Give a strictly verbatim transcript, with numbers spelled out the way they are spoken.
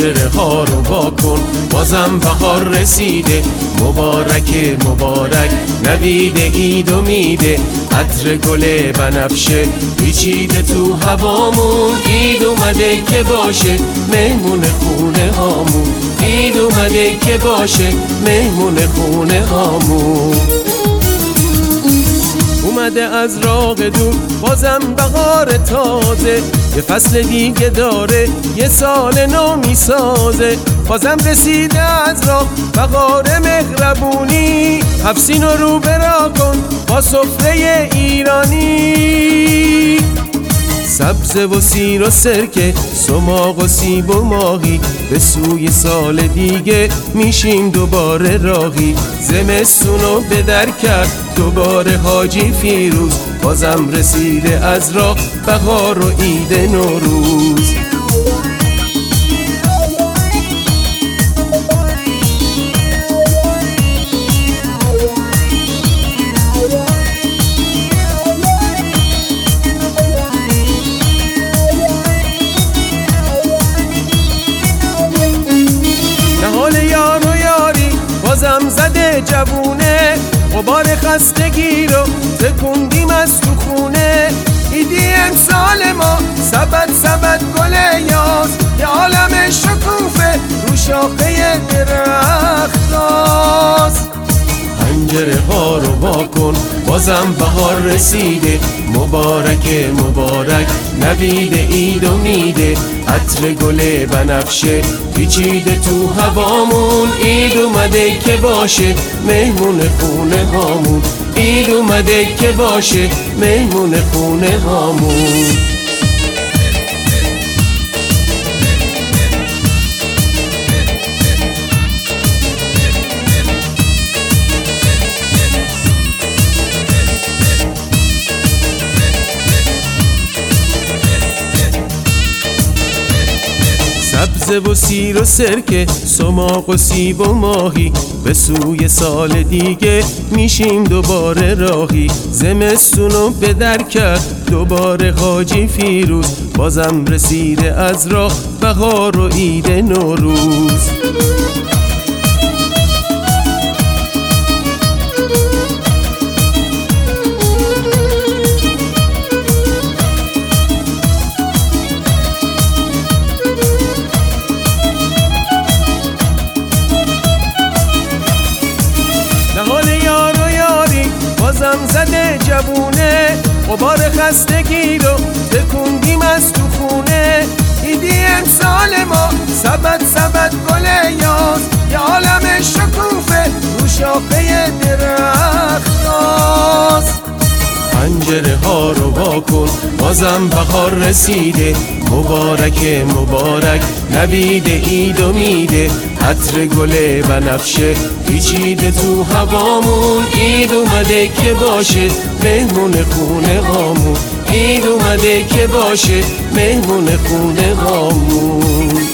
پنجره ها رو واکن بازم بهار رسیده، مبارک مبارک نوید عید و میده، عطر گل بنفشه پیچیده تو هوامون، عید اومده که باشه مهمون خونه هامون، عید اومده که باشه مهمون خونه هامون. اومده از راه دور بازم بهار تازه، یه فصل دیگه داره یه سال نو میسازه، بازم رسیده از راه بهار مهربونی، حفسین رو رو برا کن با سفره ایرانی، سبز و سیر و سرکه سماق و سیب و ماهی، به سوی سال دیگه میشیم دوباره راهی، زمستونو به در کرد دوباره حاجی فیروز، بازم رسیده از راه بهار و عید نوروز. بازم زده جوونه غبار خستگی رو تکوندیم از تو خونه، ایدی امسال ما سبد سبد گل یاز، یه عالم شکوفه رو شاخه درختاست. پنجره ها رو واکن بازم بهار رسیده، مبارک مبارک نوید عید و میده، عطر گل بنفشه پیچیده تو هوامون، عید اومده که باشه مهمون خونه هامون، عید اومده که باشه مهمون خونه هامون. سبز و سیر و سرکه سماق و سیب و ماهی، به سوی سال دیگه میشیم دوباره راهی، زمستونو به در کرد دوباره حاجی فیروز، بازم رسیده از راه بهار و عید نوروز. بازم زده جوونه غبار خستگی رو تکوندیم از تو خونه، ایدی امسال ما سبد سبد گل یاز، یه عالم شکوفه رو شاخه درختاست. پنجره ها رو واکن بازم بهار رسیده، مبارک مبارک نوید عید و میده، عطر گل بنفشه پیچیده تو هوامون، عید اومده که باشه مهمون خونه هامون، عید اومده که باشه مهمون خونه هامون.